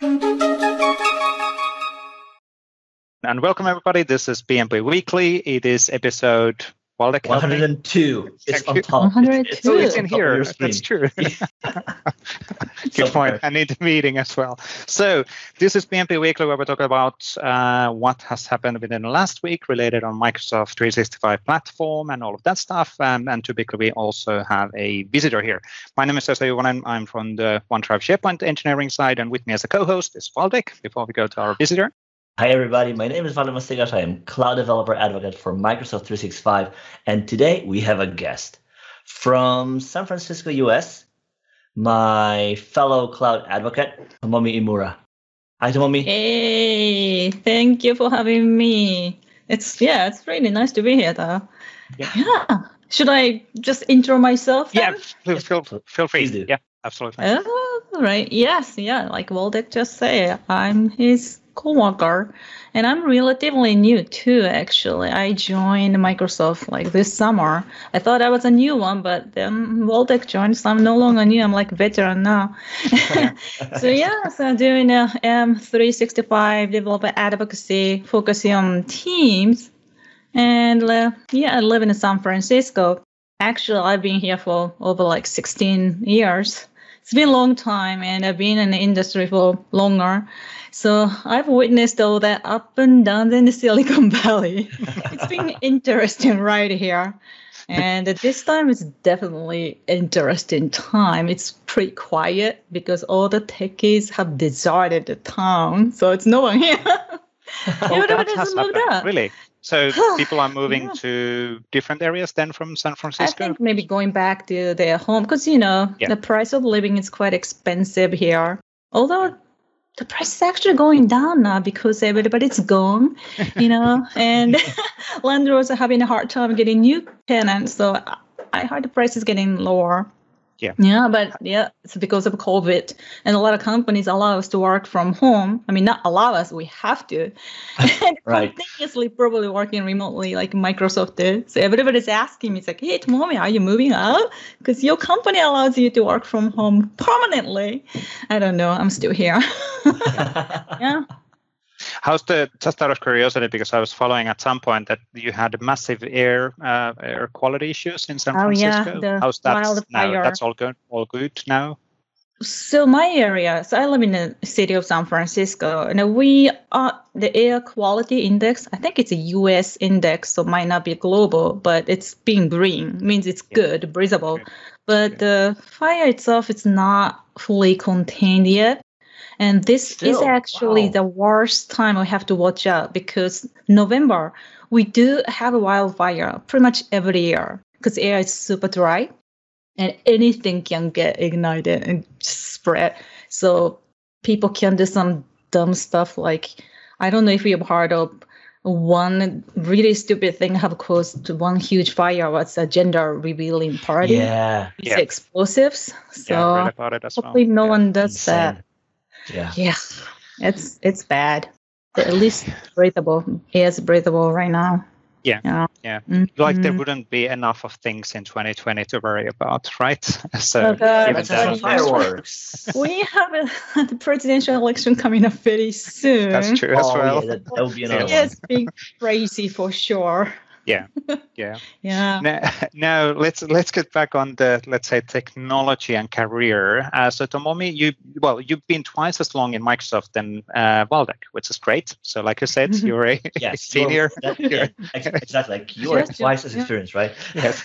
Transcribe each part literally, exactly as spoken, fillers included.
And welcome everybody. This is P M P Weekly. It is episode Waldek, one hundred two. It's on top. one hundred two. It's, it's, it's in here. That's That's true. Good point. I need the meeting as well. So this is P M P Weekly, where we talk about uh, what has happened within the last week related on Microsoft three sixty-five platform and all of that stuff. Um, and typically we also have a visitor here. My name is Esa Juvonen. I'm from the OneDrive SharePoint engineering side, and with me as a co-host is Waldek. Before we go to our visitor. Hi everybody, my name is Valdemar Stigaš. I am Cloud Developer Advocate for Microsoft three sixty-five, and today we have a guest from San Francisco, U S, my fellow Cloud Advocate, Tomomi Imura. Hi Tomomi. Hey, thank you for having me. It's yeah, it's really nice to be here though. Yeah. yeah. Should I just intro myself then? Yeah, feel, feel, feel free. Please do. Yeah, absolutely. Oh, right. Yes, yeah, like Waldek just said, I'm his co-worker, and I'm relatively new too, actually. I joined Microsoft like this summer. I thought I was a new one, but then Waldek joined, so I'm no longer new. I'm like veteran now. so yeah, so I'm doing a M three sixty-five developer advocacy, focusing on teams. And uh, yeah, I live in San Francisco. Actually, I've been here for over like sixteen years. It's been a long time, and I've been in the industry for longer. So I've witnessed all that up and down in the Silicon Valley. It's been interesting right here. And this time it's definitely interesting time. It's pretty quiet because all the techies have deserted the town. So it's no one here. Everybody has moved up. Really? So people are moving yeah. to different areas then from San Francisco? I think maybe going back to their home because, you know, yeah. the price of living is quite expensive here. Although the price is actually going down now because everybody's gone, you know, and landlords are having a hard time getting new tenants. So I heard the price is getting lower. Yeah. Yeah, but yeah, it's because of COVID. And a lot of companies allow us to work from home. I mean, not allow us, we have to. And right. continuously probably working remotely like Microsoft did. So everybody's asking me, it's like, hey, Tomomi, are you moving out? Because your company allows you to work from home permanently. I don't know. I'm still here. yeah. How's the, just out of curiosity, because I was following at some point that you had massive air uh, air quality issues in San oh, Francisco. Yeah, How's that wildfire. now? That's all good, all good now? So my area, so I live in the city of San Francisco, and we are the air quality index. I think it's a U S index, so might not be global, but it's being green, means it's yeah. good, breathable. Good. But the fire itself is not fully contained yet. And this Still, is actually wow. the worst time we have to watch out because November, we do have a wildfire pretty much every year because air is super dry and anything can get ignited and spread. So people can do some dumb stuff like, I don't know if you've heard of one really stupid thing have caused one huge fire was a gender revealing party. Yeah. With yeah. explosives. So yeah, I read about it as hopefully well. no yeah. one does Insane. that. Yeah. Yeah, it's it's bad. But at least breathable. Air's breathable right now. Yeah, yeah. yeah. Mm-hmm. Like there wouldn't be enough of things in twenty twenty to worry about, right? So oh God, even that fireworks. We have a, the presidential election coming up very soon. That's true as oh, well. Yeah, that, that would be another yeah, one. it's being crazy for sure. Yeah, yeah, yeah. Now, now let's let's get back on the let's say technology and career. Uh, so Tomomi, you well, you've been twice as long in Microsoft than uh, Waldek, which is great. So, like I said, you're a yes, senior. That, yeah, exactly. Like you are twice as experienced, right? Yes.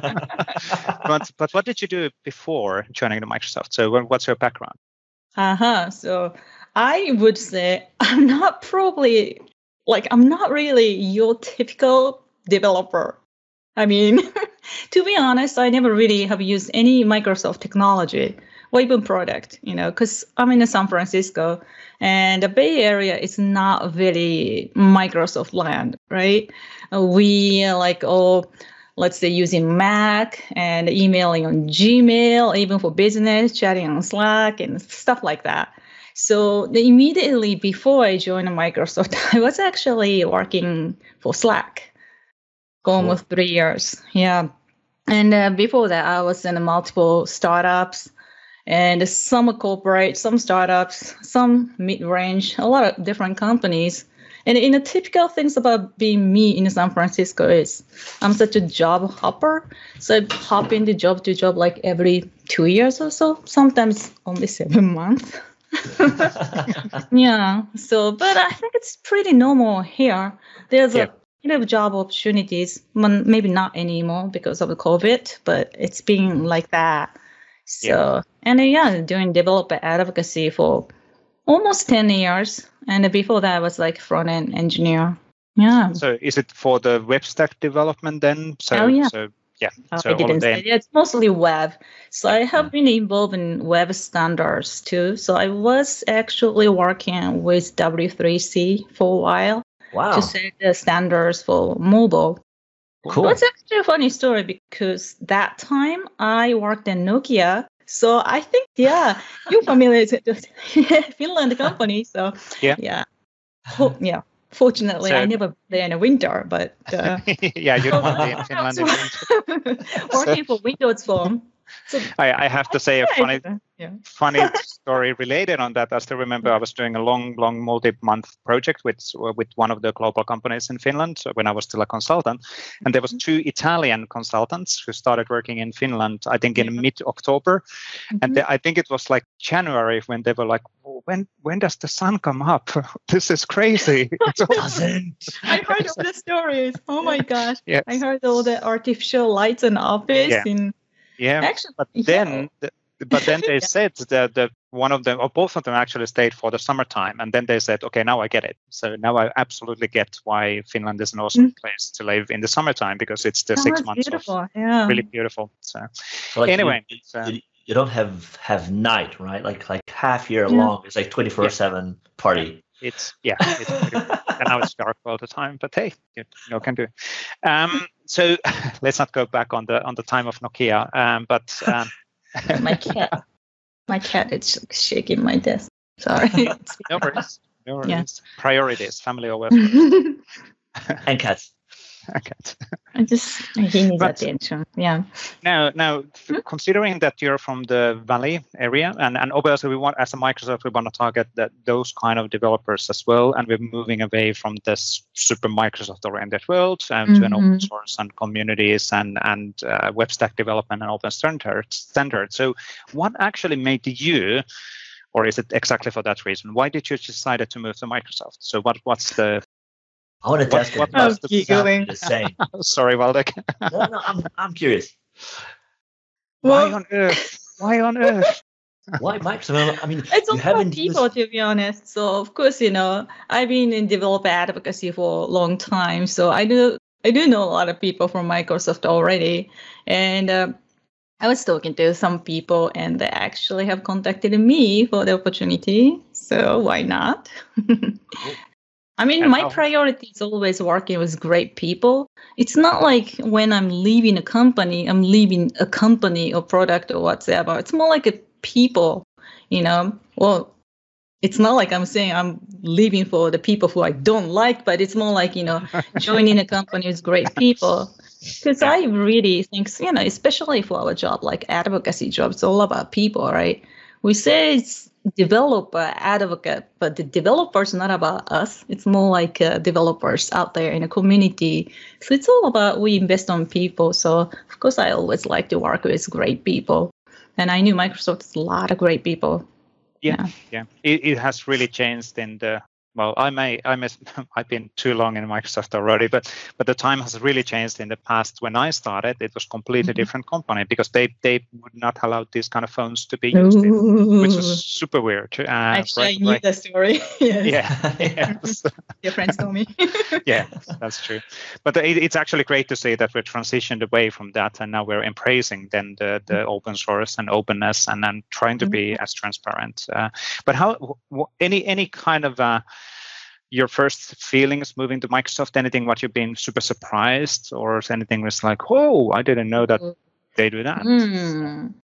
but but what did you do before joining the Microsoft? So, what's your background? Uh huh. So, I would say I'm not probably like I'm not really your typical developer. I mean, to be honest, I never really have used any Microsoft technology or even product, you know, because I'm in San Francisco and the Bay Area is not very Microsoft land, right? Uh, we uh, like all, let's say, using Mac and emailing on Gmail, even for business, chatting on Slack and stuff like that. So the, immediately before I joined Microsoft, I was actually working for Slack. Almost three years. Yeah. And uh, before that, I was in multiple startups and some are corporate, some startups, some mid-range, a lot of different companies. And in the typical things about being me in San Francisco is I'm such a job hopper. So I hop into job to job like every two years or so, sometimes only seven months. Yeah. So, but I think it's pretty normal here. There's yeah. a you know, job opportunities, maybe not anymore because of the COVID, but it's been like that. So, yeah. and uh, yeah, doing developer advocacy for almost ten years. And before that, I was like front-end engineer. Yeah. So is it for the web stack development then? So, oh, yeah. So, yeah. Oh, so I didn't say yeah, it's mostly web. So I have been involved in web standards too. So I was actually working with W three C for a while. Wow. To set the standards for mobile. Cool. Well, it's actually a funny story because that time I worked in Nokia. So I think, yeah, you're familiar with the Finland company. So yeah. Yeah. Well, yeah. Fortunately, so, I never there in the winter, but uh, yeah, you don't want to be in Finland in winter. Working for Windows Phone. So, I, I have to say a funny, yeah. funny story related on that. I still remember I was doing a long, long multi-month project with with one of the global companies in Finland when I was still a consultant, and there was two Italian consultants who started working in Finland. I think in yeah. mid-October, mm-hmm. and they, I think it was like January when they were like, "When when does the sun come up? This is crazy." It doesn't. I heard all the stories. Oh my gosh! Yes. I heard all the artificial lights in the office yeah. in. Yeah, actually, but yeah. then, the, but then they yeah. said that the one of them or both of them actually stayed for the summertime, and then they said, "Okay, now I get it." So now I absolutely get why Finland is an awesome mm. place to live in the summertime because it's the that six months beautiful. of yeah. really beautiful. So, so like anyway, you, so, you, you don't have have night, right? Like like half year yeah. long. It's like twenty-four yeah. seven party. It's yeah, it's pretty, and now it's dark all the time. But hey, you know, can do. Um, so let's not go back on the on the time of Nokia. Um, but um, my cat, my cat is shaking my desk. Sorry. No worries. No worries. Yeah. Priorities, family over. And cats. Okay. I just he needs but attention. Yeah. Now, now, hmm? considering that you're from the Valley area, and, and obviously we want, as a Microsoft, we want to target that those kind of developers as well, and we're moving away from this super Microsoft-oriented world um, mm-hmm. to an open source and communities and and uh, web stack development and open standards. Standard. So, what actually made you, or is it exactly for that reason? Why did you decide to move to Microsoft? So, what what's the I want to test what, what what the, going. the same. Sorry, Waldek. no, no, I'm I'm curious. Why well, on earth? Why on earth? Why Microsoft? I mean, it's you all haven't people, used... to be honest. So of course, you know, I've been in developer advocacy for a long time, so I do I do know a lot of people from Microsoft already, and. Uh, I was talking to some people and they actually have contacted me for the opportunity. So why not? I mean, and my how- priority is always working with great people. It's not like when I'm leaving a company, I'm leaving a company or product or whatever. It's more like a people, you know. Well, it's not like I'm saying I'm leaving for the people who I don't like, but it's more like, you know, joining a company with great people. Because I really think, you know, especially for our job, like advocacy job, it's all about people, right? We say it's developer, advocate, but the developers not about us. It's more like uh, developers out there in a community. So it's all about we invest on people. So, of course, I always like to work with great people. And I knew Microsoft is a lot of great people. Yeah, yeah. yeah. It, it has really changed in the Well, I may, I may, I've been too long in Microsoft already, but but the time has really changed in the past. When I started, it was completely mm-hmm. different company because they they would not allow these kind of phones to be used, in, which was super weird. Uh, Actually, right, I knew right. the story. Yes. Yeah, yes. Your friends told me. Yeah, that's true. But it, it's actually great to see that we're transitioned away from that, and now we're embracing then the the mm-hmm. open source and openness, and then trying to be mm-hmm. as transparent. Uh, but how w- any any kind of uh, your first feelings moving to Microsoft, anything what you've been super surprised or anything was like, oh, I didn't know that they do that? Mm.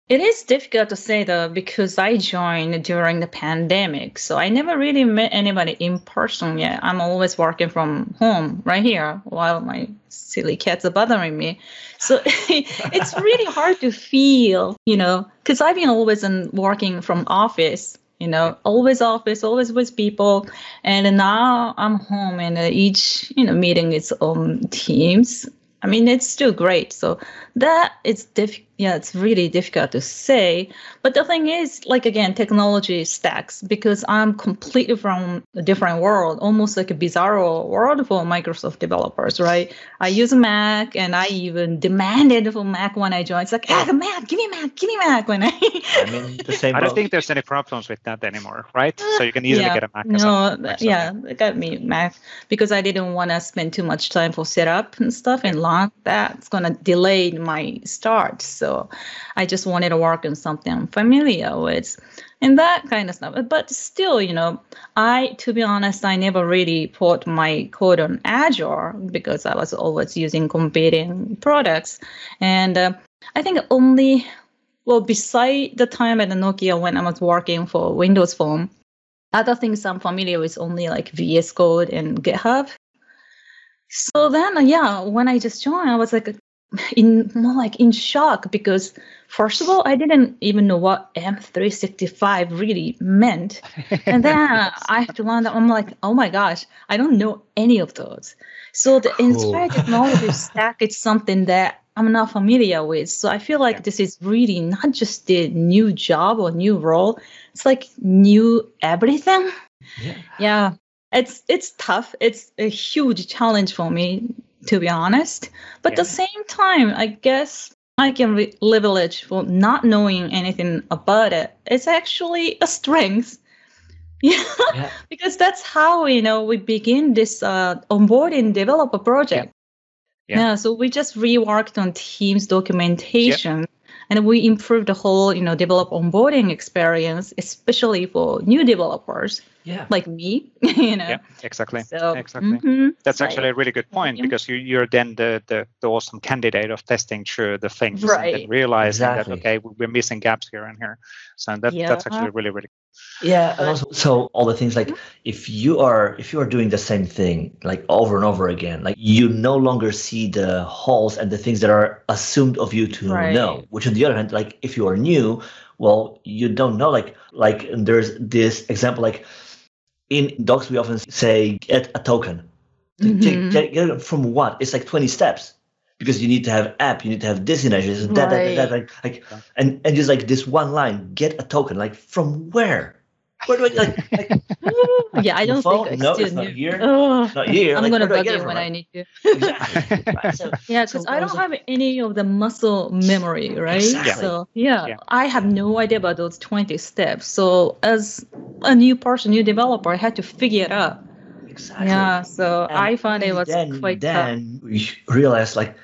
It is difficult to say though, because I joined during the pandemic. So I never really met anybody in person yet. I'm always working from home right here while my silly cats are bothering me. So it's really hard to feel, you know, because I've been always in working from office, you know, always office, always with people. And now I'm home and each, you know, meeting its own teams. I mean, it's still great. So that it's diff- yeah, it's really difficult to say. But the thing is, like, again, technology stacks because I'm completely from a different world, almost like a bizarro world for Microsoft developers, right? I use a Mac and I even demanded for Mac when I joined. It's like, ah, the Mac, give me a Mac, give me a Mac when I... I mean, the same I don't boat. think there's any problems with that anymore, right? So you can easily yeah, get a Mac. No, Mac yeah, it got me Mac because I didn't want to spend too much time for setup and stuff and long. That's going to delay my start. So I just wanted to work on something I'm familiar with and that kind of stuff. But still, you know, I, to be honest, I never really put my code on Azure because I was always using competing products. And uh, I think only, well, beside the time at the Nokia when I was working for Windows Phone, other things I'm familiar with only like V S Code and GitHub. So then, yeah, when I just joined, I was like, in more like in shock because first of all, I didn't even know what M three sixty-five really meant, and then I have to learn that I'm like, oh my gosh, I don't know any of those. So the cool. entire technology stack is something that I'm not familiar with. So I feel like yeah. this is really not just the new job or new role; it's like new everything. Yeah. Yeah. It's it's tough. It's a huge challenge for me, to be honest. But yeah. at the same time, I guess I can re- leverage for not knowing anything about it. It's actually a strength. Yeah, yeah. Because that's how, you know, we begin this uh, onboarding developer project. Yeah. yeah. So we just reworked on Teams documentation. Yeah. And we improved the whole, you know, develop onboarding experience, especially for new developers, yeah. like me. You know, yeah, exactly, so, exactly. Mm-hmm. That's actually a really good point yeah. because you, you're then the, the the awesome candidate of testing through the things right. and then realizing exactly. that okay, we're missing gaps here and here. So that yeah. that's actually really really. Yeah, and also so all the things like if you are if you are doing the same thing like over and over again, like you no longer see the holes and the things that are assumed of you to right. know. Which on the other hand, like if you are new, well, you don't know. Like like there's this example like in docs we often say get a token. Mm-hmm. Get, get it from what? It's like twenty steps. Because you need to have app, you need to have this in Azure, that, that, that, that, like, like, and and just like this one line, get a token, like from where? Where do I like? like yeah, I don't phone? think I no, still it's not knew. here. Oh, not here. I'm like, gonna bug I you from, when right? I need to. Exactly. Right. So, yeah, because so I don't like, have any of the muscle memory, right? Exactly. So yeah, yeah, I have no idea about those twenty steps. So as a new person, new developer, I had to figure it out. Exactly. Yeah. So and I found it was then, quite then tough. we realized like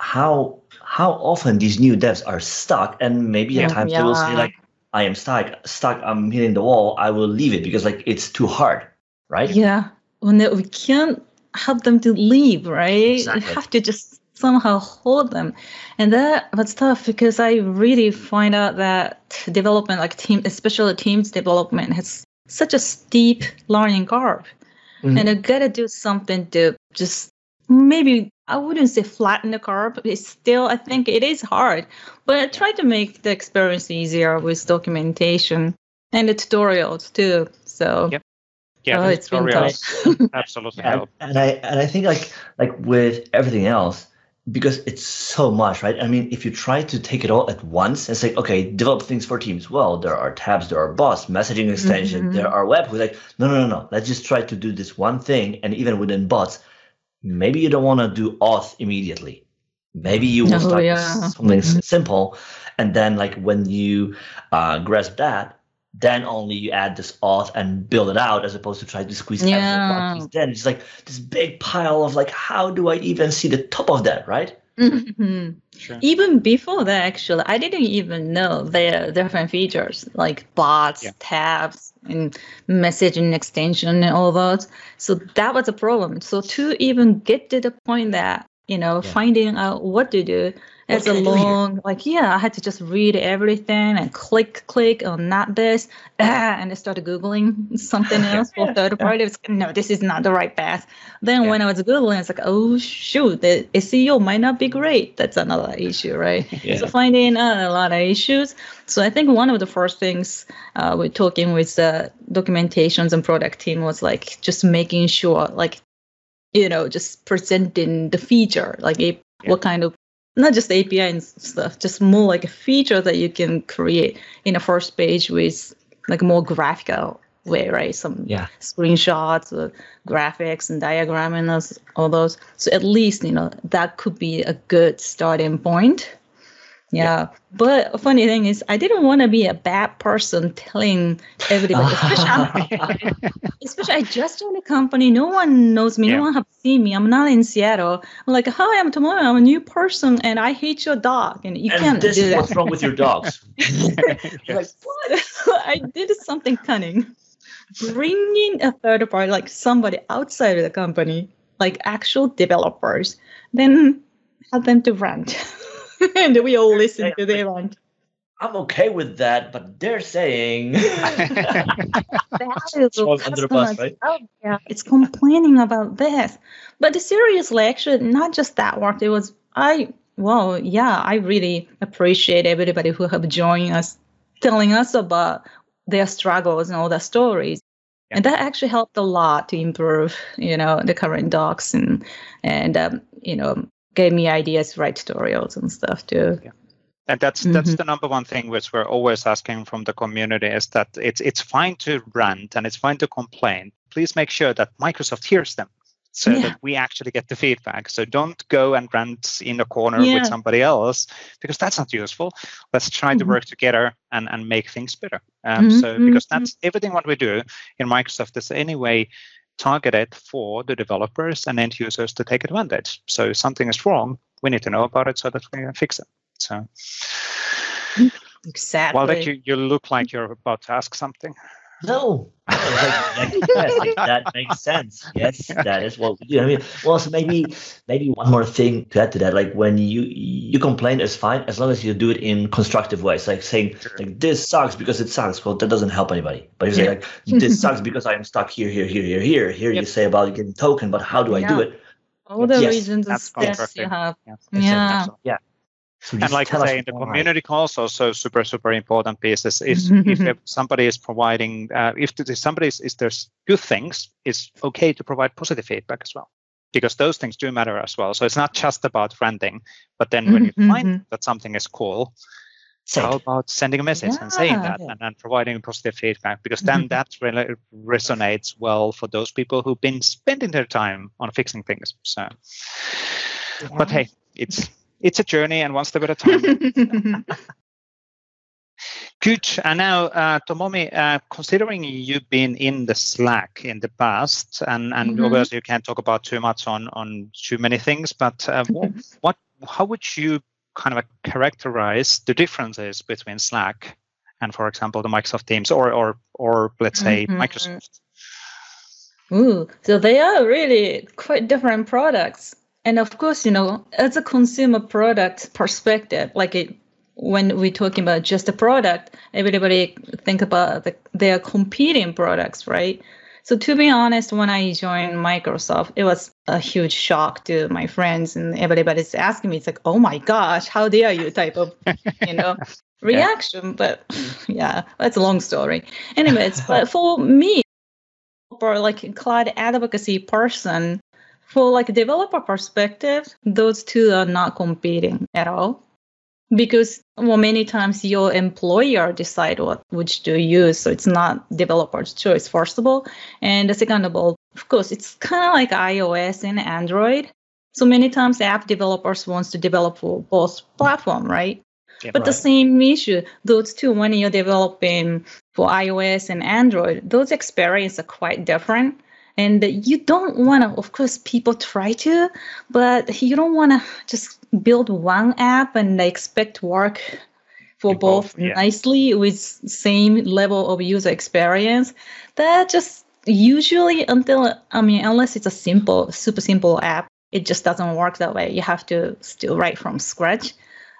how how often these new devs are stuck, and maybe yeah. at times yeah. they will say like, I am stuck, stuck, I'm hitting the wall, I will leave it because like it's too hard, right? Yeah. Well, no, we can't help them to leave, right? Exactly. We have to just somehow hold them. And that was tough because I really find out that development, like team, especially teams development, has such a steep learning curve. Mm-hmm. And I gotta do something to just maybe, I wouldn't say flatten the curve, but it's still, I think it is hard. But I try to make the experience easier with documentation and the tutorials too. So yep. yeah, oh, it's been tough. Absolutely. and, and I and I think like like with everything else, because it's so much, right? I mean, if you try to take it all at once and say, okay, develop things for teams. Well, there are tabs, there are bots, messaging extension, mm-hmm. there are web. We're like, no, no, no, no. Let's just try to do this one thing. And even within bots, maybe you don't want to do auth immediately. Maybe you will oh, start yeah. with something mm-hmm. simple. And then like when you uh, grasp that, then only you add this auth and build it out as opposed to try to squeeze yeah. everything. Then it's like this big pile of like, how do I even see the top of that, right? Mm-hmm. Sure. Even before that, actually, I didn't even know there are different features like bots, yeah. tabs, and messaging extension and all those. So that was a problem. So to even get to the point that, you know, yeah. finding out what to do, It's a long, like, yeah, I had to just read everything and click, click on not this, ah, and I started Googling something else for third party. It's, no, this is not the right path. Then yeah. when I was Googling, it's like, oh, shoot, the S E O might not be great. That's another issue, right? Yeah. So finding uh, a lot of issues. So I think one of the first things uh, we're talking with the documentations and product team was like just making sure, like, you know, just presenting the feature, like a, yeah. what kind of, not just A P I and stuff, just more like a feature that you can create in a first page with like a more graphical way, right? Some yeah. screenshots, uh, graphics and diagram and those, all those. So at least, you know, that could be a good starting point. Yeah. yeah. But a funny thing is, I didn't want to be a bad person telling everybody, especially, especially I just joined the company. No one knows me. Yeah. No one has seen me. I'm not in Seattle. I'm like, hi, I'm Tomomi. I'm a new person and I hate your dog. And you and can't this do is that. What's wrong with your dogs? Like, what? I did something cunning. Bringing a third party, like somebody outside of the company, like actual developers, then have them to rant. And we all listen to their rant. I'm okay with that, but they're saying that is under the bus, right? Oh, yeah, it's complaining about this. But seriously, actually, not just that work. It was I. Well, yeah, I really appreciate everybody who have joined us, telling us about their struggles and all the stories. Yeah. And that actually helped a lot to improve, you know, the current docs and and um, you know. gave me ideas to write tutorials and stuff too. Yeah. And that's mm-hmm. that's the number one thing which we're always asking from the community is that it's it's fine to rant and it's fine to complain. Please make sure that Microsoft hears them so yeah. that we actually get the feedback. So don't go and rant in a corner yeah. with somebody else because that's not useful. Let's try mm-hmm. to work together and, and make things better. Um, mm-hmm. So because that's everything what we do in Microsoft is anyway targeted for the developers and end users to take advantage. So if something is wrong, we need to know about it so that we can fix it. So, exactly. Well, that you, you look like you're about to ask something. No, like, like, yes, like, that makes sense. Yes, that is what you know. I mean, well, so maybe maybe one more thing to add to that. Like when you you complain is fine as long as you do it in constructive ways. Like saying sure. like this sucks because it sucks. Well, that doesn't help anybody. But if you say like this sucks because I am stuck here, here, here, here, here. Here yep. you say about getting token, but how do I yeah. do it? All the yes, reasons and steps you have. Yes. Yeah. Yeah. So and like I say, in the community calls, also super, super important pieces is if somebody is providing, uh, if somebody is, is there's good things, it's okay to provide positive feedback as well, because those things do matter as well. So it's not just about ranting, but then when you find that something is cool, Say how about sending a message yeah, and saying that yeah. and, and providing positive feedback, because then that really resonates well for those people who've been spending their time on fixing things. So, yeah. But hey, it's It's a journey, and one step at a time. Good. And now, uh, Tomomi, uh, considering you've been in the Slack in the past, and, and mm-hmm. obviously you can't talk about too much on, on too many things, but uh, what, what, how would you kind of characterize the differences between Slack and, for example, the Microsoft Teams, or or or let's say mm-hmm. Microsoft? Ooh, so they are really quite different products. And of course, you know, as a consumer product perspective, like it, when we're talking about just a product, everybody think about the, their competing products, right? So to be honest, when I joined Microsoft, it was a huge shock to my friends, and everybody's asking me, it's like, oh my gosh, how dare you type of, you know, reaction. Yeah. But yeah, that's a long story. Anyways, but for me, for like a cloud advocacy person, for like a developer perspective, those two are not competing at all, because well, many times your employer decide what which to use, so it's not developer's choice. First of all, and the second of all, of course, it's kind of like iOS and Android. So many times, app developers wants to develop for both platform, right? Yeah, but right. the same issue, those two, when you're developing for iOS and Android, those experiences are quite different. And you don't want to, of course, people try to, but you don't want to just build one app and expect work for both, both yeah. nicely with same level of user experience. That just usually until, I mean, unless it's a simple, super simple app, it just doesn't work that way. You have to still write from scratch.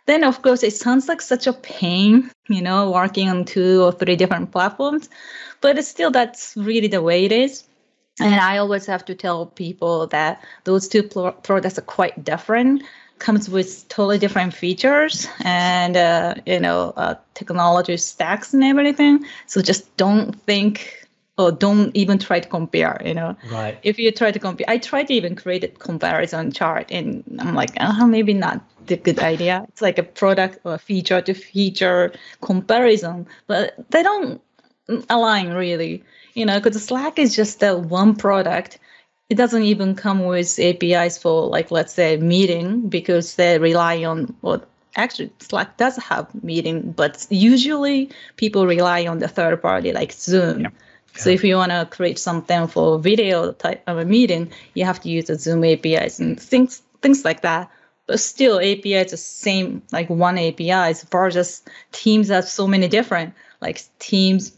then of course it sounds like such a pain, you know, working on two or three different platforms, but it's still that's really the way it is. And I always have to tell people that those two pro- products are quite different, comes with totally different features and, uh, you know, uh, technology stacks and everything. So just don't think or don't even try to compare, you know. Right. If you try to compare, I tried to even create a comparison chart and I'm like, oh, maybe not the good idea. It's like a product or feature to feature comparison, but they don't align really, you know, because Slack is just that one product. It doesn't even come with A P Is for, like, let's say, meeting, because they rely on, well, actually, Slack does have meeting, but usually people rely on the third party, like Zoom. Yeah. So yeah. If you want to create something for video type of a meeting, you have to use the Zoom A P Is and things things like that. But still, A P I is the same, like one A P I. Versus Teams have so many different, like Teams,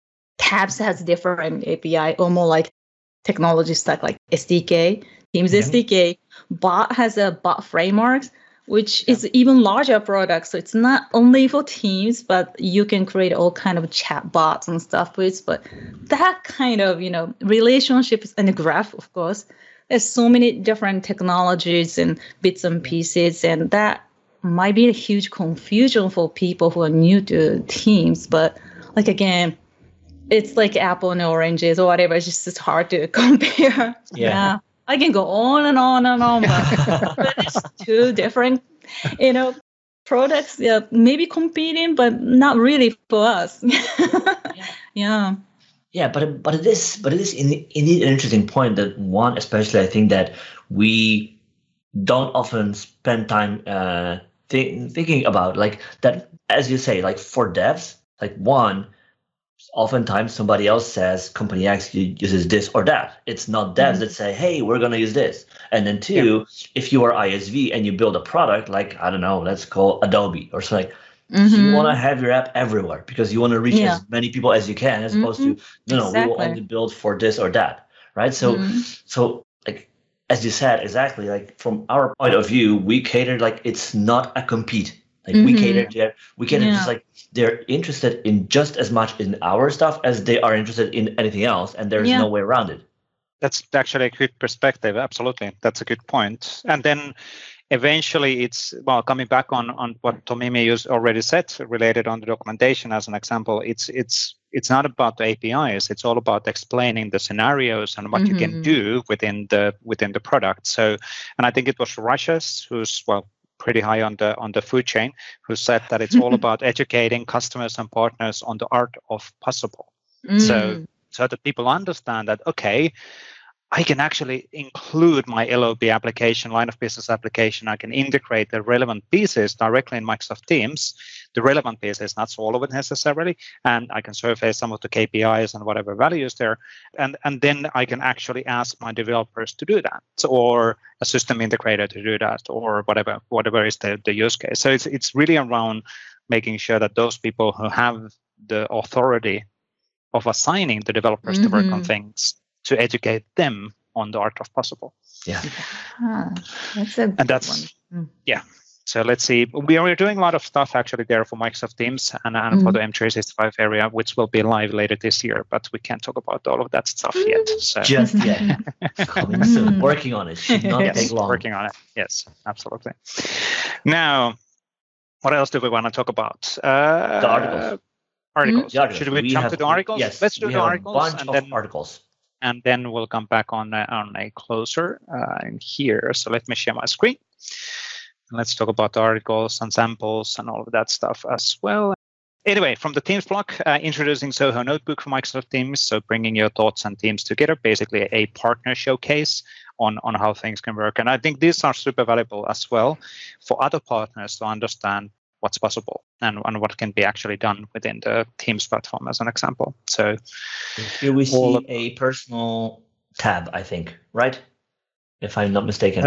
Tabs has different A P I, or more like technology stack like S D K, Teams yeah. S D K. Bot has a bot frameworks, which yeah. is even larger product. So it's not only for Teams, but you can create all kind of chat bots and stuff with. But that kind of, you know, relationships and the graph, of course, there's so many different technologies and bits and pieces, and that might be a huge confusion for people who are new to Teams. But like, again, it's like apple and oranges or whatever. It's just it's hard to compare. Yeah. yeah. I can go on and on and on, but, but it's two different, you know, products. Yeah, maybe competing, but not really for us. yeah. yeah. Yeah, but but it is but it is indeed an interesting point that one, especially I think that we don't often spend time uh, th- thinking about, like that, as you say, like for devs, like one, oftentimes somebody else says company X uses this or that. It's not devs mm-hmm. that say, hey, we're going to use this. And then two, yeah. if you are I S V and you build a product like, I don't know, let's call Adobe or something, mm-hmm. you want to have your app everywhere because you want to reach yeah. as many people as you can, as mm-hmm. opposed to, no, no, exactly. we will only build for this or that, right? So, mm-hmm. so like, as you said, exactly, like from our point of view, we cater, like it's not a compete. Like mm-hmm. we cater to, we cater yeah. just like they're interested in just as much in our stuff as they are interested in anything else, and there's yeah. no way around it. That's actually a good perspective. Absolutely, that's a good point. And then eventually, it's well coming back on on what Tomimi already said, related on the documentation as an example. It's it's it's not about the A P Is. It's all about explaining the scenarios and what mm-hmm. you can do within the within the product. So, and I think it was Rashes who's well. pretty high on the on the food chain, who said that it's all about educating customers and partners on the art of possible. Mm. So so that people understand that, okay, I can actually include my L O B application, line of business application. I can integrate the relevant pieces directly in Microsoft Teams, the relevant pieces, not all of it necessarily, and I can surface some of the K P Is and whatever values there. And, and then I can actually ask my developers to do that, so, or a system integrator to do that, or whatever whatever is the, the use case. So it's it's really around making sure that those people who have the authority of assigning the developers mm-hmm. to work on things, to educate them on the art of possible. Yeah. Ah, that's a and that's, one. Mm. Yeah. So let's see. We are doing a lot of stuff actually there for Microsoft Teams and, and mm. for the M three sixty-five area, which will be live later this year, but we can't talk about all of that stuff yet. So. Just yet. Coming soon. Working on it. Should not yes, take long. Working on it. Yes, absolutely. Now, what else do we want to talk about? Uh, the articles. Articles. Mm. Should we, we jump have, to the articles? Yes. Let's do we the have articles. A bunch and of then, articles. And then we'll come back on, uh, on a closer uh, in here. So let me share my screen. Let's talk about the articles and samples and all of that stuff as well. Anyway, from the Teams blog, uh, introducing Zoho Notebook for Microsoft Teams. So bringing your thoughts and teams together, basically a partner showcase on, on how things can work. And I think these are super valuable as well for other partners to understand what's possible and, and what can be actually done within the Teams platform, as an example. So here we see of, a personal tab, I think, right? If I'm not mistaken.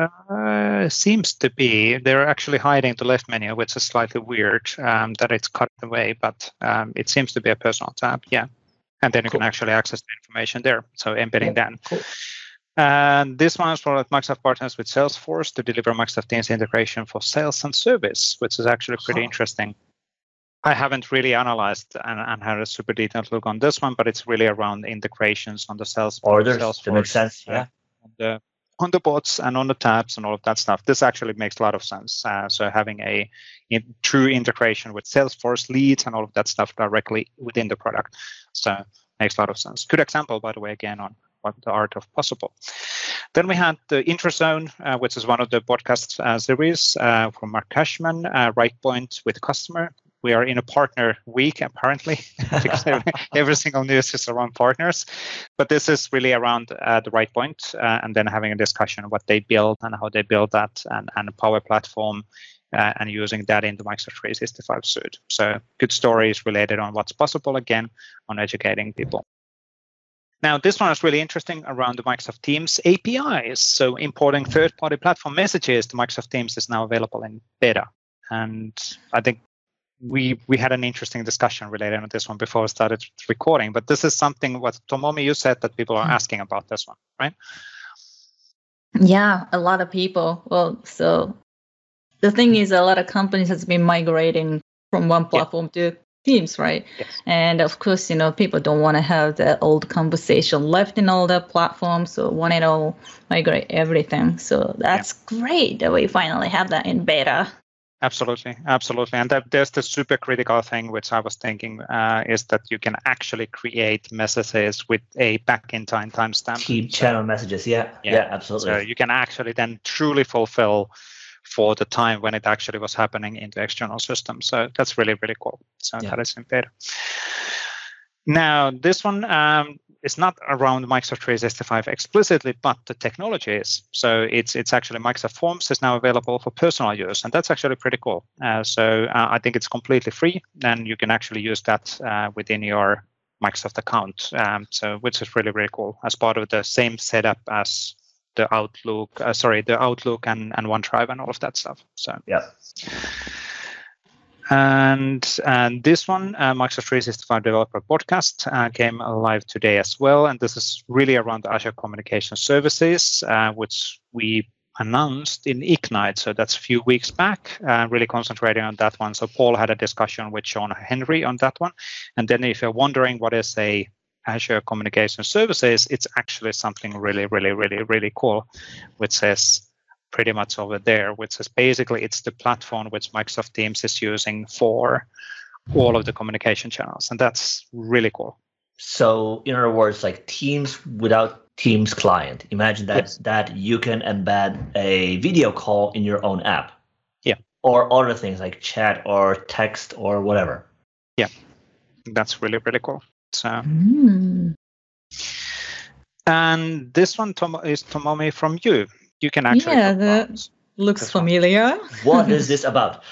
Uh, seems to be. They're actually hiding the left menu, which is slightly weird um, that it's cut away, but um, it seems to be a personal tab, yeah. And then you cool. can actually access the information there, so embedding yeah, that. Cool. And this one is for Microsoft partners with Salesforce to deliver Microsoft Teams integration for sales and service, which is actually pretty huh. interesting. I haven't really analyzed and, and had a super detailed look on this one, but it's really around integrations on the sales orders. Salesforce, that makes sense. Yeah, uh, on the on the bots and on the tabs and all of that stuff. This actually makes a lot of sense. Uh, so having a in, true integration with Salesforce leads and all of that stuff directly within the product, so makes a lot of sense. Good example, by the way, again on what the art of possible. Then we had the IntroZone, uh, which is one of the podcast uh, series uh, from Mark Cashman, uh, Rightpoint with customer. We are in a partner week, apparently, because every, every single news is around partners. But this is really around uh, the Rightpoint, uh, and then having a discussion on what they build and how they build that, and, and a Power Platform, uh, and using that in the Microsoft three sixty-five suite. So good stories related on what's possible, again, on educating people. Now, this one is really interesting around the Microsoft Teams A P Is. So importing third-party platform messages to Microsoft Teams is now available in beta. And I think we we had an interesting discussion related on this one before we started recording. But this is something what Tomomi, you said that people are asking about this one, right? Yeah, a lot of people. Well, so the thing is, a lot of companies has been migrating from one platform yeah. to Teams, right? Yes. And of course, you know, people don't want to have the old conversation left in all the platforms, so want it all migrate everything. So that's yeah. great that we finally have that in beta. Absolutely, absolutely. And that, there's the super critical thing, which I was thinking, uh, is that you can actually create messages with a back-in-time timestamp. Keep channel messages, yeah. yeah, yeah, absolutely. So you can actually then truly fulfill for the time when it actually was happening in the external system. So that's really, really cool. So yeah. that is in beta. Now, this one um, is not around Microsoft three sixty-five explicitly, but the technology is. So it's it's actually Microsoft Forms is now available for personal use, and that's actually pretty cool. Uh, so uh, I think it's completely free, and you can actually use that uh, within your Microsoft account. Um, so which is really, really cool as part of the same setup as the Outlook, uh, sorry, the Outlook and, and OneDrive and all of that stuff. So yeah. And and this one, uh, Microsoft three sixty-five Developer Podcast, uh, came live today as well. And this is really around the Azure Communication Services, uh, which we announced in Ignite. So that's a few weeks back, uh, really concentrating on that one. So Paul had a discussion with Sean Henry on that one. And then if you're wondering what is a Azure Communication Services, it's actually something really, really, really, really cool, which says pretty much over there, which is basically it's the platform which Microsoft Teams is using for all of the communication channels, and that's really cool. So, in other words, like Teams without Teams client. Imagine that yes. that you can embed a video call in your own app. Yeah. Or other things like chat or text or whatever. Yeah, that's really, really cool. So, mm. and this one Tom, is Tomomi from you. You can actually. Yeah, that looks familiar. What is this about?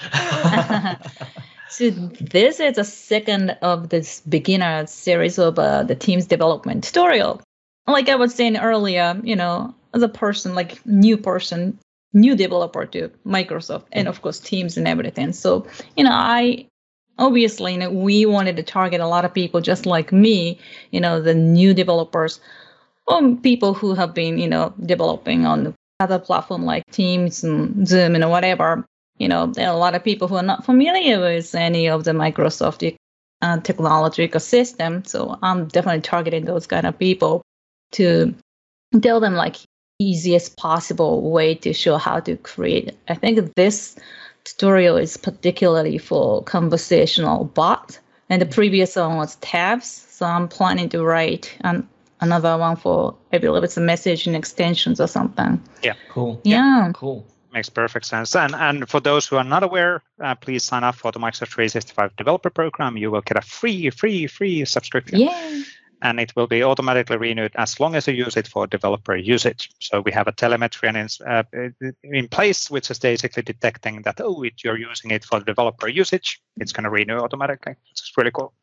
So this is a second of this beginner series of uh, the Teams development tutorial. Like I was saying earlier, you know, as a person, like new person, new developer to Microsoft, and of course Teams and everything. So, you know, I. Obviously, you know, we wanted to target a lot of people just like me, you know, the new developers, or people who have been, you know, developing on other platform like Teams and Zoom and whatever. You know, there are a lot of people who are not familiar with any of the Microsoft uh, technology ecosystem. So I'm definitely targeting those kind of people to tell them like easiest possible way to show how to create. I think this tutorial is particularly for conversational bot, and the previous one was tabs. So I'm planning to write an, another one for, I believe it's a messaging extensions or something. Yeah, cool. Yeah, yeah cool. Makes perfect sense. And and for those who are not aware, uh, please sign up for the Microsoft three sixty-five Developer Program. You will get a free, free, free subscription. Yeah. And it will be automatically renewed as long as you use it for developer usage. So we have a telemetry in, uh, in place, which is basically detecting that, oh, it, you're using it for developer usage. It's going to renew automatically, which is really cool.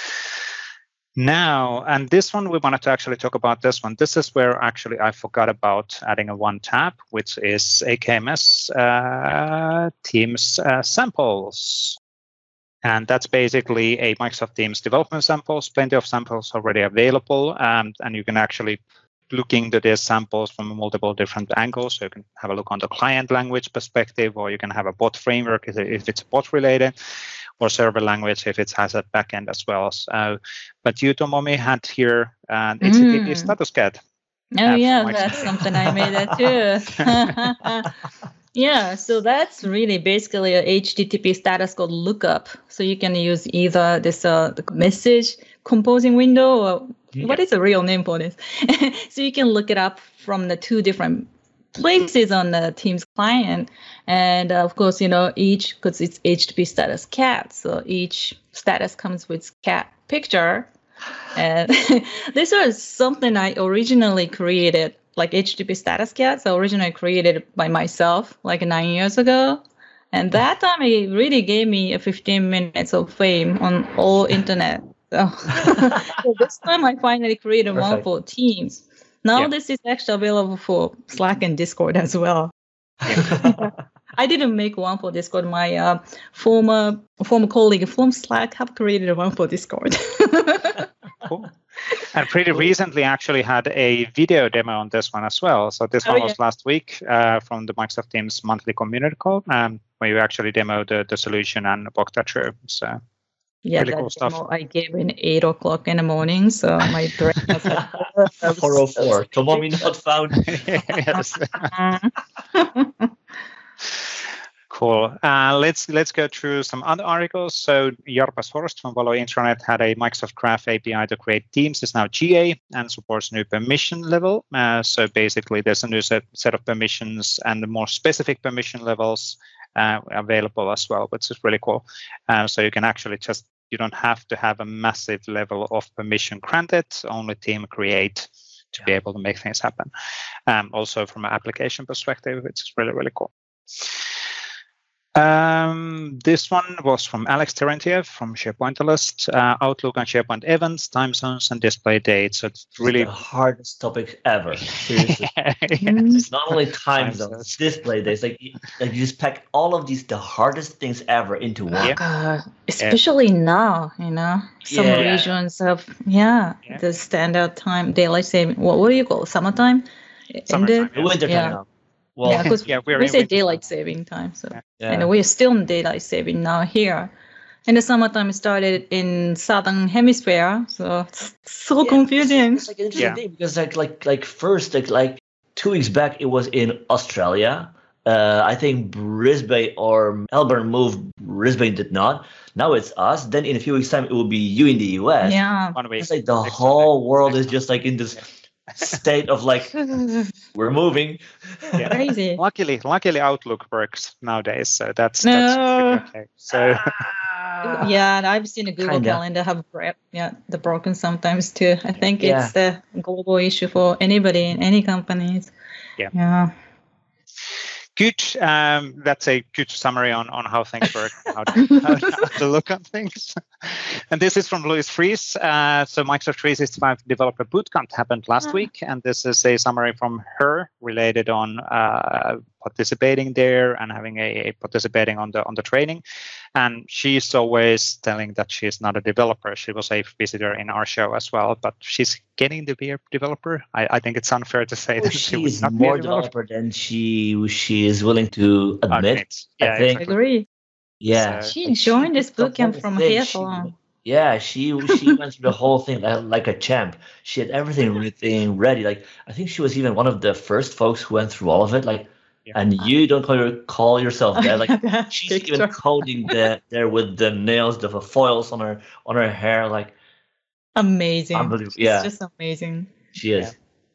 Now, and this one, we wanted to actually talk about this one. This is where actually I forgot about adding a one tab, which is A K M S uh, Teams uh, samples. And that's basically a Microsoft Teams development samples, plenty of samples already available. Um, and you can actually looking to these samples from multiple different angles. So you can have a look on the client language perspective, or you can have a bot framework if it's bot related, or server language if it has a backend as well. So, but you, Tomomi, had here an H T T P Mm. status cat. Oh uh, yeah, from that's something I made that too. Yeah, so that's really basically a H T T P status code lookup. So you can use either this uh, the message composing window, or what is the real name for this? So you can look it up from the two different places on the Teams client. And uh, of course, you know, each, because it's H T T P status cat, so each status comes with cat picture. And this was something I originally created, like H T T P status cat. So originally created by myself like nine years ago. And that time it really gave me a fifteen minutes of fame on all internet. So, so this time I finally created Perfect. one for Teams. Now Yeah. this is actually available for Slack and Discord as well. I didn't make one for Discord. My uh, former former colleague from Slack have created one for Discord. Cool. And pretty recently actually had a video demo on this one as well. So this Oh, one yeah. was last week uh, from the Microsoft Teams monthly community call, um, where you actually demoed the, the solution and walked that through. So Yeah, Really that cool stuff. demo I gave in eight o'clock in the morning, so my brain was like, four oh four. Tomomi not found. yes. Cool. Uh, let's let's go through some other articles. So Jarpas Horst from Valo Intranet had a Microsoft Graph A P I to create Teams. It's now G A and supports new permission level. Uh, so basically, there's a new set, set of permissions and the more specific permission levels uh, available as well, which is really cool. Uh, so you can actually just you don't have to have a massive level of permission granted. Only team create to be able to make things happen. Um, also from an application perspective, which is really really cool. Um, this one was from Alex Terentiev from SharePoint uh, Outlook and SharePoint events, time zones, and display dates. So it's really the hardest topic ever. Seriously. yes. It's not only time Time zones, zones. display days. Like, you- like you just pack all of these, the hardest things ever into one. Yeah. God, especially now, you know, some Yeah. regions have, yeah, Yeah. the standard time, daylight saving. What, what do you call it? Summertime? It Summertime, ended? yeah. Winter time Yeah. now. Well, Yeah, because Yeah, we're we in say winter daylight time. saving time. So, Yeah. yeah. and we're still in daylight saving now here. And the summertime started in southern hemisphere, so it's so Yeah, confusing. It's like an interesting Yeah. thing because like like like first like like two weeks back it was in Australia. Uh, I think Brisbane or Melbourne moved. Brisbane did not. Now it's us. Then in a few weeks time it will be you in the U S. Yeah. One week. It's like the Next whole Sunday. world is just like in this state of like we're moving. Yeah. Crazy. Luckily, luckily Outlook works nowadays, so that's, No. that's okay. So Yeah, and I've seen a Google Kinda. Calendar have bre- yeah, the broken sometimes too. I think Yeah. it's the global issue for anybody in any companies. Yeah. Yeah. good. Um, that's a good summary on, on how things work, how to, how, how to look at things. And this is from Louise Fries. Uh, so Microsoft three sixty-five Developer Bootcamp happened last Ah. week, and this is a summary from her related on uh, participating there and having a, a participating on the on the training. And she's always telling that she's not a developer. She was a visitor in our show as well, but she's getting to be a developer. I, I think it's unfair to say Oh, that she she would is not be a more developer. developer than she she is willing to admit. Admit. Yeah, I think. I agree. Yeah. So- She joined this The bootcamp whole from thing, here she- for long. Yeah, she she went through the whole thing like, like a champ. She had everything everything ready. Like I think she was even one of the first folks who went through all of it. Like, Yeah. and you don't call, your, call yourself that. Like That she's picture. even coding the, there with the nails, the foils on her on her hair. Like Amazing. Unbelievable. It's Yeah. just amazing. she is. Yeah.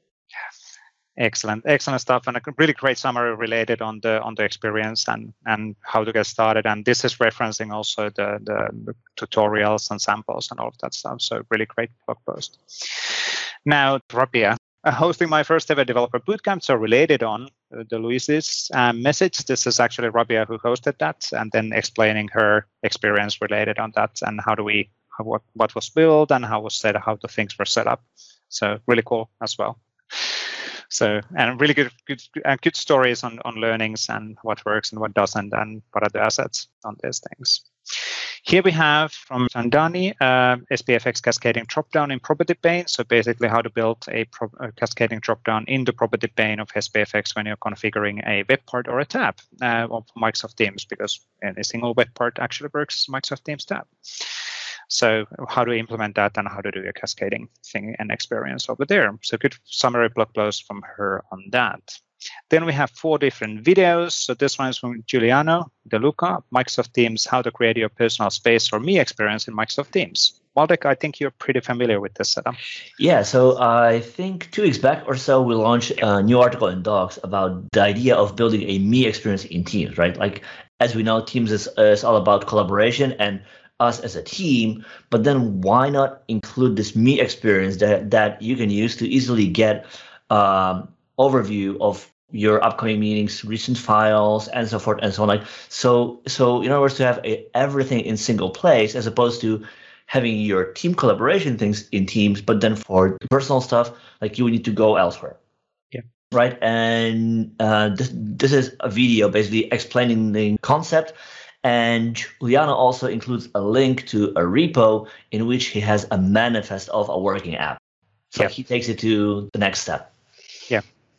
Excellent, excellent stuff, and a really great summary related on the on the experience and and how to get started. And this is referencing also the the, the tutorials and samples and all of that stuff. So really great blog post. Now, Rabia, uh, hosting my first ever developer bootcamp, so related on uh, the Louise's um, message. This is actually Rabia who hosted that, and then explaining her experience related on that and how do we how, what what was built and how was set how the things were set up. So really cool as well. So, and really good, good, uh, good stories on, on learnings and what works and what doesn't, and what are the assets on these things. Here we have from Sandani, uh, S P F X cascading dropdown in property pane. So basically how to build a, pro a cascading dropdown in the property pane of S P F X when you're configuring a web part or a tab uh, of Microsoft Teams, because any single web part actually works Microsoft Teams tab. So how to implement that and how to do a cascading thing and experience over there. So good summary blog post from her on that. Then we have four different videos. So this one is from Giuliano De Luca, Microsoft Teams, how to create your personal space or me experience in Microsoft Teams. Waldek, I think you're pretty familiar with this setup. Yeah, so I think two weeks back or so, we launched a new article in Docs about the idea of building a me experience in Teams, right? Like, as we know, Teams is, is all about collaboration and us as a team, but then why not include this me experience that, that you can use to easily get um, overview of your upcoming meetings, recent files, and so forth and so on. Like so, so in other words, to have a, everything in single place, as opposed to having your team collaboration things in Teams, but then for personal stuff, like you would need to go elsewhere. Yeah. Right. And uh, this this is a video basically explaining the concept. And Giuliano also includes a link to a repo in which he has a manifest of a working app. So yeah. he takes it to the next step. Yeah.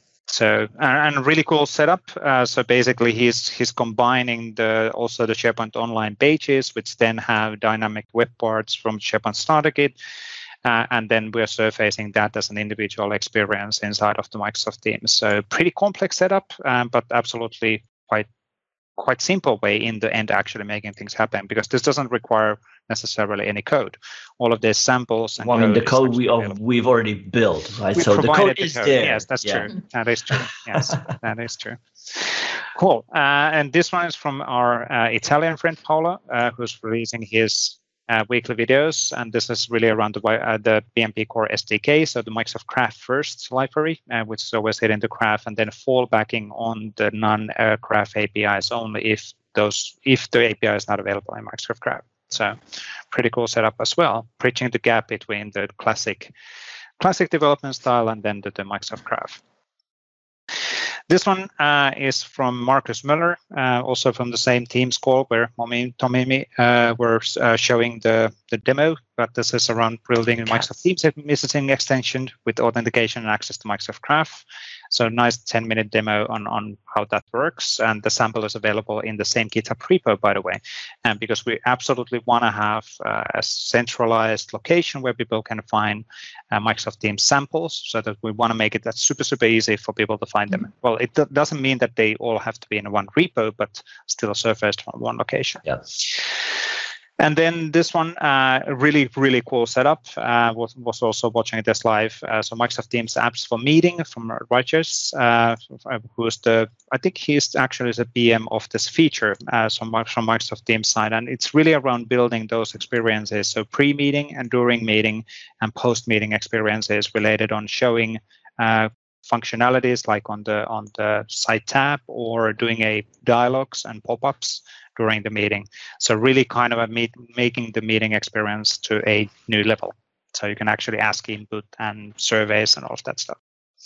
So and, and really cool setup. Uh, so basically, he's he's combining the also the SharePoint Online pages, which then have dynamic web parts from SharePoint Starter Kit, uh, and then we're surfacing that as an individual experience inside of the Microsoft Teams. So pretty complex setup, um, but absolutely quite quite simple way in the end actually making things happen, because this doesn't require necessarily any code. All of these samples and well, I mean, the code we available. we've already built, right? We so the code the is code. there. Yes, that's yeah. true. That is true. Yes, that is true. Cool. Uh, and this one is from our uh, Italian friend Paolo, uh, who's releasing his uh, weekly videos, and this is really around the uh, the B M P Core S D K, so the Microsoft Graph First library, uh, which is always hitting the Graph, and then fallbacking on the non-Graph A P Is only if those if the A P I is not available in Microsoft Graph. So pretty cool setup as well, bridging the gap between the classic classic development style and then the, the Microsoft Graph. This one uh, is from Marcus Müller, uh, also from the same Teams call where Tommy Tomimi uh, were uh, showing the, the demo, but this is around building a Microsoft Teams messaging extension with authentication and access to Microsoft Graph. So nice ten minute demo on, on how that works. And the sample is available in the same GitHub repo, by the way. And because we absolutely want to have uh, a centralized location where people can find uh, Microsoft Teams samples, so that we want to make it that super, super easy for people to find them. Well, it do- doesn't mean that they all have to be in one repo, but still surfaced from one location. Yeah. And then this one, uh, really, really cool setup. Uh, was, was also watching this live. Uh, so Microsoft Teams apps for meeting from Rogers, uh, who's the, I think he's actually the P M of this feature uh, so from Microsoft Teams side. And it's really around building those experiences. So pre-meeting and during meeting and post-meeting experiences related on showing uh, functionalities like on the on the site tab or doing a dialogues and pop-ups during the meeting. So really kind of a meet, making the meeting experience to a new level. So you can actually ask input and surveys and all of that stuff.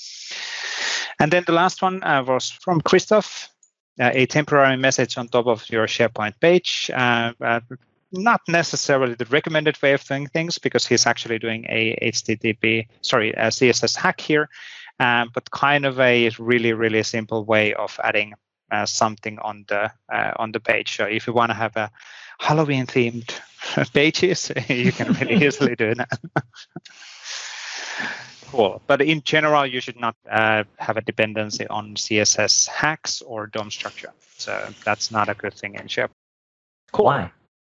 And then the last one uh, was from Christoph, uh, a temporary message on top of your SharePoint page. Uh, uh, not necessarily the recommended way of doing things, because he's actually doing a H T T P, sorry, a C S S hack here, um, but kind of a really, really simple way of adding Uh, something on the uh, on the page. So if you want to have a Halloween themed pages, you can really easily do that. Cool. But in general, you should not uh, have a dependency on C S S hacks or D O M structure. So that's not a good thing in SharePoint. Cool. Why?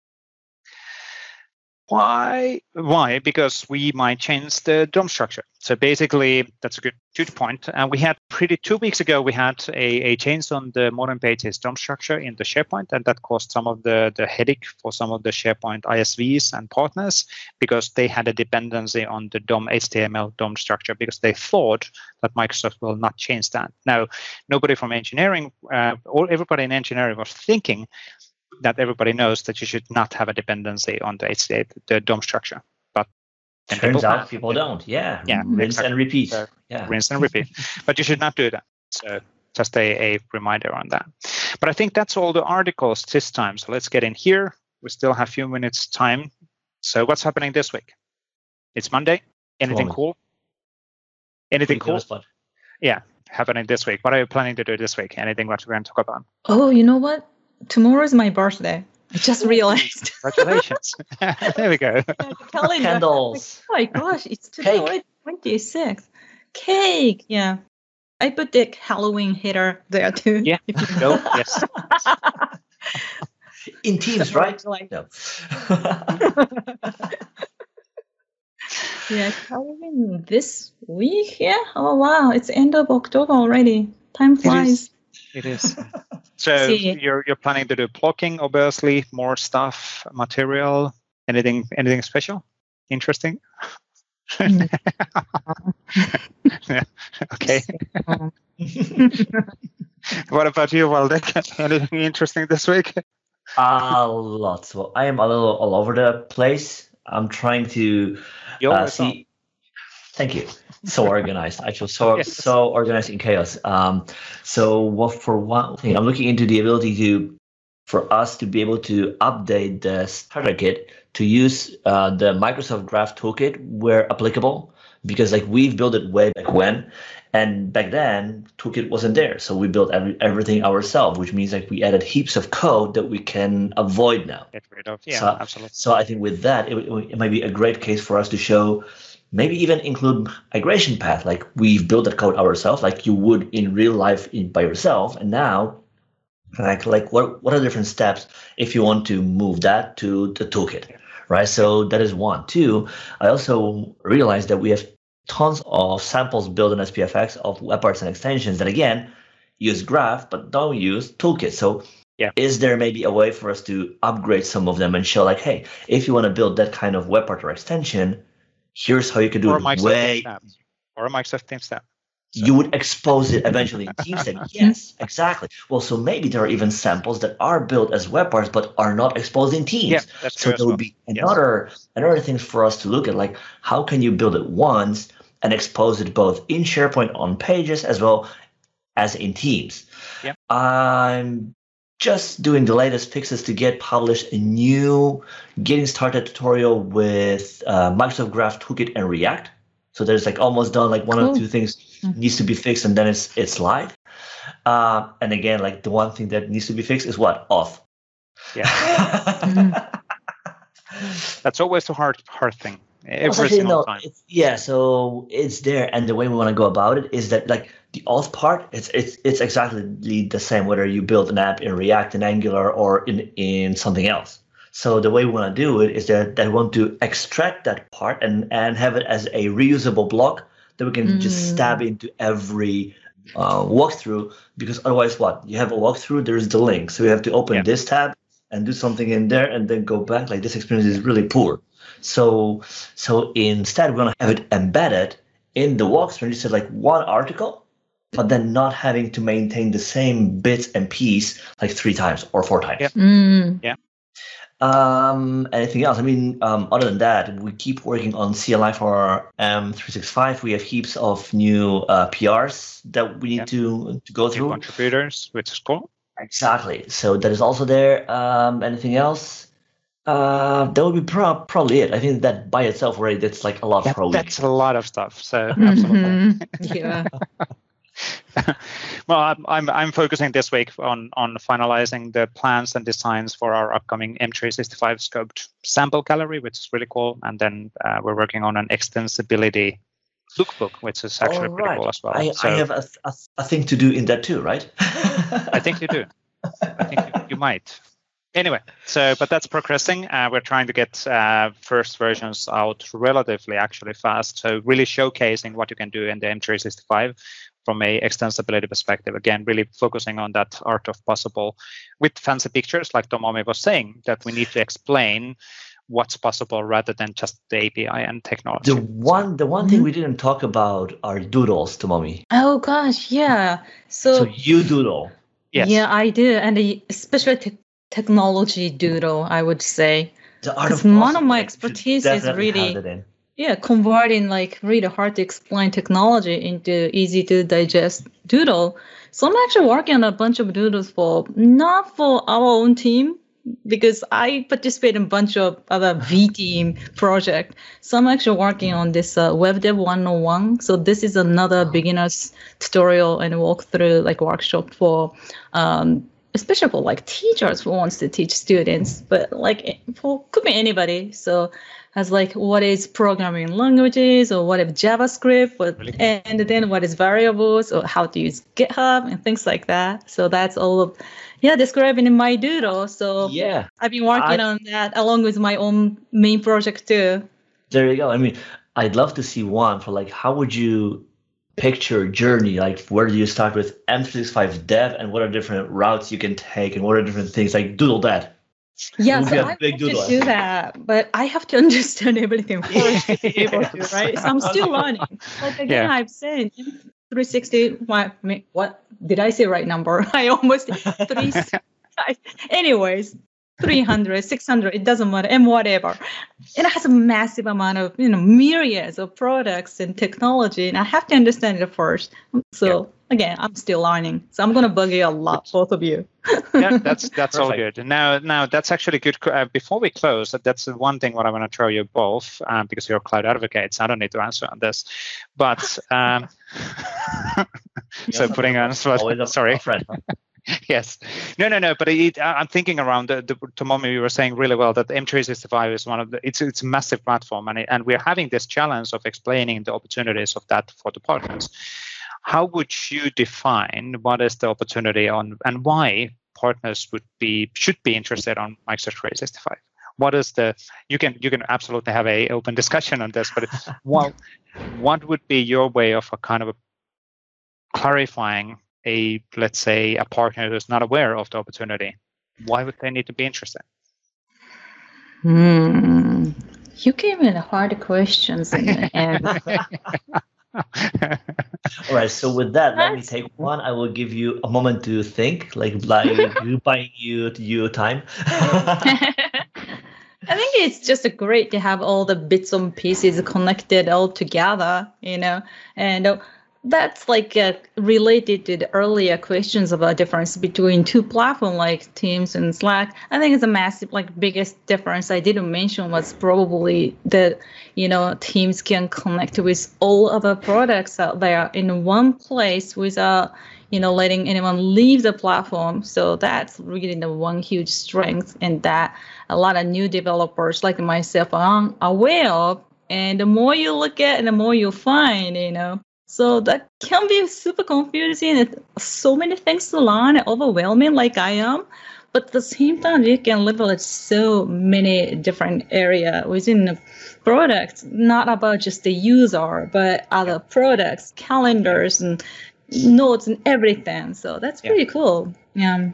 Why? Why? Because we might change the D O M structure. So basically, that's a good, good point. And uh, we had pretty two weeks ago, we had a, a change on the modern pages D O M structure in the SharePoint, and that caused some of the, the headache for some of the SharePoint I S Vs and partners, because they had a dependency on the D O M H T M L D O M structure, because they thought that Microsoft will not change that. Now, nobody from engineering, uh, or everybody in engineering was thinking that everybody knows that you should not have a dependency on the H T M L, the D O M structure. But turns people out have, people don't. Yeah. Yeah. Rinse Exactly. and repeat. So, yeah. Rinse and repeat. But you should not do that. So just a, a reminder on that. But I think that's all the articles this time. So let's get in here. We still have a few minutes time. So what's happening this week? It's Monday. Anything Tomorrow. cool? Anything Quick on the cool? spot. Yeah, happening this week. What are you planning to do this week? Anything what we're going to talk about? Oh, you know what? Tomorrow is my birthday. I just realized. Congratulations. There we go. Calendar. Candles. Oh my gosh, it's today Cake. already twenty-sixth. Cake, yeah. I put the Halloween header there too. Yeah. Go. Yes. In Teams, right? Like- No. Yeah, Halloween this week. Yeah. Oh wow, it's end of October already. Time flies. It is. So See. you're you're planning to do blocking, obviously, more stuff, material, anything anything special, interesting? Mm. Yeah. Okay. What about you, Waldek? Anything interesting this week? Uh, lots. Well, I am a little all over the place. I'm trying to You uh, always are. see. Thank you. So organized. I feel so Yes. so organized in chaos. Um, so what for one thing, I'm looking into the ability to for us to be able to update the starter kit to use uh, the Microsoft Graph Toolkit where applicable, because like we've built it way back when, and back then Toolkit wasn't there, so we built every, everything ourselves, which means like we added heaps of code that we can avoid now. Get rid of. Yeah, So- absolutely. So I think with that, it, it might be a great case for us to show, maybe even include migration path, like we've built that code ourselves, like you would in real life in, by yourself, and now. Like, like what, what are the different steps if you want to move that to the toolkit, right? So that is one. Two, I also realized that we have tons of samples built in S P F X of web parts and extensions that, again, use Graph, but don't use toolkit. So Yeah. is there maybe a way for us to upgrade some of them and show like, hey, if you want to build that kind of web part or extension, here's how you can do Or a it Microsoft way Teams tab. Or a Microsoft Teams tab. you would expose it eventually in Teamstab. Yes, exactly. Well, so maybe there are even samples that are built as web parts but are not exposed in Teams. Yeah, that's So true as there well. would be another another thing for us to look at, like how can you build it once and expose it both in SharePoint on Pages as well as in Teams. Yeah. I'm just doing the latest fixes to get published a new getting started tutorial with uh, Microsoft Graph Toolkit and React. So there's like almost done, like one Cool. or two things needs to be fixed and then it's it's live. Uh, and again, like the one thing that needs to be fixed is what? Auth. Yeah. That's always the hard hard thing. Every Well, actually, single no, time. it's- yeah, so it's there, and the way we want to go about it is that like the auth part, it's it's it's exactly the same whether you build an app in React, in Angular, or in in something else. So the way we want to do it is that, that we want to extract that part and and have it as a reusable block that we can just Mm. stab into every uh, walkthrough. Because otherwise, what you have a walkthrough, there's the link, so you have to open Yeah. this tab and do something in there, and then go back. Like this experience is really poor. So so instead, we're gonna have it embedded in the walkthrough, and just have like one article, but then not having to maintain the same bits and piece like three times or four times. Yep. Mm. Um, anything else? I mean, um, other than that, we keep working on C L I for M three sixty-five. We have heaps of new uh, P Rs that we need Yep. to to go New through. contributors, which is cool. Exactly. So that is also there. Um, anything else? Uh, that would be pro- probably it. I think that by itself already that's like a lot That, for a week. that's a lot of stuff. So absolutely. Mhm. Yeah. Well, I'm, I'm I'm focusing this week on on finalizing the plans and designs for our upcoming M three sixty-five scoped sample gallery, which is really cool. And then uh, we're working on an extensibility lookbook, which is actually All pretty right. cool as well. I, so I have a, a, a thing to do in that too, right? I think you do. I think you, you might. Anyway, so but that's progressing. Uh, we're trying to get uh, first versions out relatively actually fast. So really showcasing what you can do in the M three sixty-five from a extensibility perspective. Again, really focusing on that art of possible with fancy pictures, like Tomomi was saying, that we need to explain what's possible rather than just the A P I and technology. The one, the one thing we didn't talk about are doodles, Tomomi. Oh gosh, yeah. So So, you doodle. Yes. yeah, I do, and the- especially te- technology doodle, I would say. The art Because of one of my possible. You should expertise is definitely have really- that in. Yeah, converting like really hard to explain technology into easy to digest doodle. So I'm actually working on a bunch of doodles for not for our own team, because I participate in a bunch of other V team projects. So I'm actually working on this uh, Web Dev one oh one. So this is another beginner's tutorial and walkthrough like workshop for, um, especially for like teachers who wants to teach students, but like for could be anybody. So as like what is programming languages or what is JavaScript, what, really? And then what is variables or how to use GitHub and things like that. So that's all of, yeah, describing in my doodle. So yeah, I've been working I, on that along with my own main project too. There you go. I mean, I'd love to see one for like, how would you picture journey? Like, where do you start with M three sixty-five dev and what are different routes you can take and what are different things? Like doodle that. Yeah, so I want to do that, but I have to understand everything first to be able to, right? So I'm still learning. Like again, yeah. I've said three sixty. What, what did I say? Right number? I almost three. Anyways, three hundred, six hundred. It doesn't matter, and whatever. And it has a massive amount of you know myriads of products and technology, and I have to understand it first. So. Yeah. Again, I'm still learning, so I'm going to bug you a lot, both of you. Yeah, that's that's all good. Now, now that's actually good. Uh, before we close, that's the one thing what I want to throw you both, um, because you're cloud advocates. I don't need to answer on this, but um, so putting on spot. Sorry. Yes. No, no, no. But it, I'm thinking around the, the Tomomi, you were saying really well that M three sixty-five is one of the, it's it's a massive platform, and it, and we're having this challenge of explaining the opportunities of that for the partners. How would you define what is the opportunity on and why partners would be should be interested on Microsoft three sixty-five? What is the you can you can absolutely have a open discussion on this, but what what would be your way of a kind of a clarifying a let's say a partner who's not aware of the opportunity? Why would they need to be interested? Hmm. You gave me the hard questions in the end. All right, so with that, let me take one. I will give you a moment to think, like like buying you you time. I think it's just great to have all the bits and pieces connected all together, you know, and uh, that's like uh, related to the earlier questions about difference between two platforms like Teams and Slack. I think it's a massive, like biggest difference I didn't mention was probably that, you know, Teams can connect with all other products out there in one place without, you know, letting anyone leave the platform. So that's really the one huge strength, and that a lot of new developers like myself are aware of. And the more you look at it, the more you find, you know. So that can be super confusing. It's so many things to learn and overwhelming like I am. But at the same time, you can leverage so many different areas within the product, not about just the user, but other products, calendars, and notes and everything. So that's pretty yeah. cool. Yeah.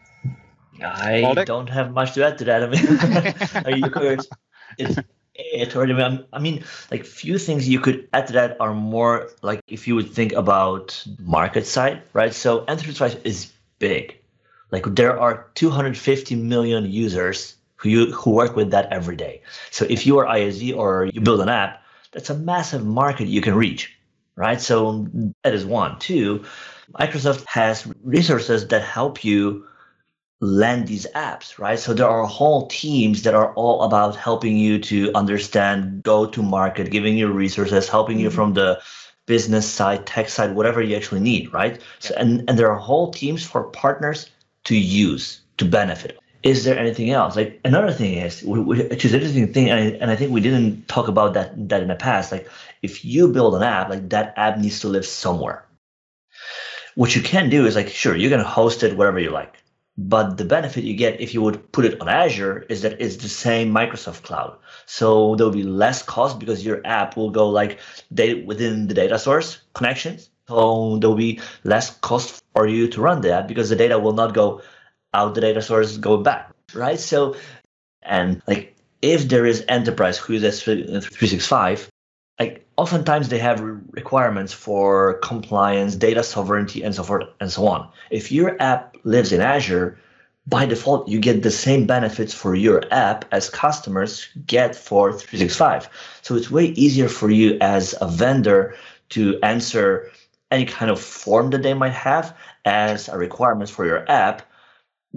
I Baltic? don't have much to add to that. I mean, are you covered? It's It already, I mean, like few things you could add to that are more like if you would think about market side, right? So M three sixty-five is big. Like there are two hundred fifty million users who you, who work with that every day. So if you are I S V or you build an app, that's a massive market you can reach, right? So that is one. Two, Microsoft has resources that help you land these apps, right? So there are whole teams that are all about helping you to understand, go to market, giving you resources, helping mm-hmm. you from the business side, tech side, whatever you actually need, right? So, and, and there are whole teams for partners to use, to benefit. Is there anything else? Like another thing is, which is an interesting thing, and I, and I think we didn't talk about that, that in the past, like if you build an app, like that app needs to live somewhere. What you can do is like, sure, you can host it wherever you like. But the benefit you get if you would put it on Azure is that it's the same Microsoft cloud. So there'll be less cost because your app will go like data within the data source connections. So there'll be less cost for you to run the app because the data will not go out the data source, go back, right? So, and like if there is enterprise who uses three sixty-five, like oftentimes they have requirements for compliance, data sovereignty, and so forth and so on. If your app lives in Azure, by default, you get the same benefits for your app as customers get for three sixty-five. So it's way easier for you as a vendor to answer any kind of form that they might have as a requirement for your app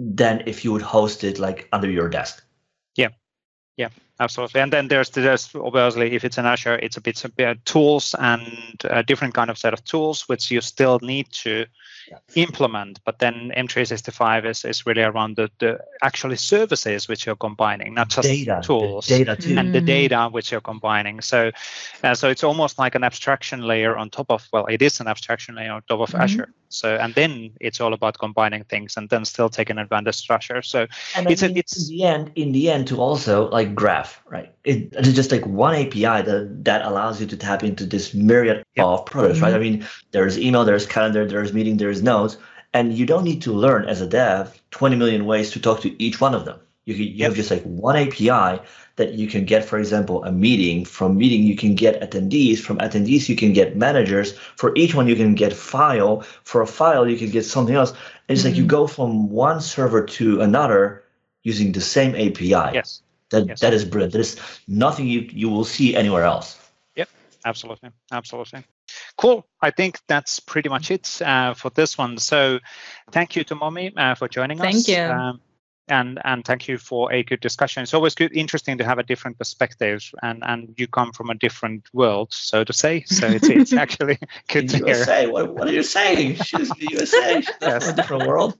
than if you would host it like under your desk. Yeah, yeah, absolutely. And then there's there's obviously, if it's in Azure, it's a bit of tools and a different kind of set of tools which you still need to yeah. implement. But then M three sixty-five is, is really around the, the actually services which you're combining, not just data, tools, data too. and the data which you're combining. So, uh, so it's almost like an abstraction layer on top of, well, it is an abstraction layer on top of mm-hmm. Azure. So, and then it's all about combining things and then still taking advantage of Azure. So, and it's, I mean, a, it's in the end, in the end, to also like Graph, right? It, it's just like one A P I that that allows you to tap into this myriad yep. of products, mm-hmm. right? I mean, there's email, there's calendar, there's meeting, there's notes, and you don't need to learn as a dev twenty million ways to talk to each one of them. You can, you yep. have just like one A P I that you can get, for example, a meeting. From meeting, you can get attendees. From attendees, you can get managers. For each one, you can get file. For a file, you can get something else. And it's mm-hmm. like you go from one server to another using the same A P I. Yes. That yes. that is brilliant. There is nothing you, you will see anywhere else. Yep, absolutely, absolutely. Cool. I think that's pretty much it uh, for this one. So, thank you to Momi uh, for joining thank us. Thank you. Um, and and thank you for a good discussion. It's always good, interesting to have a different perspective, and and you come from a different world, so to say. So it's it's actually good the to U S A, hear. What, what are you saying? She's the U S A. She's yes. from a different world.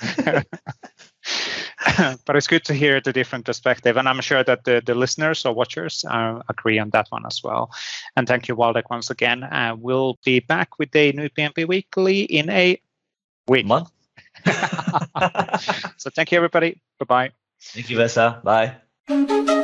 But it's good to hear the different perspective, and I'm sure that the, the listeners or watchers uh, agree on that one as well. And thank you, Waldek, once again. Uh, we'll be back with a new P M P Weekly in a week. Month. So thank you, everybody. Bye-bye. Thank you, Vesa. Bye.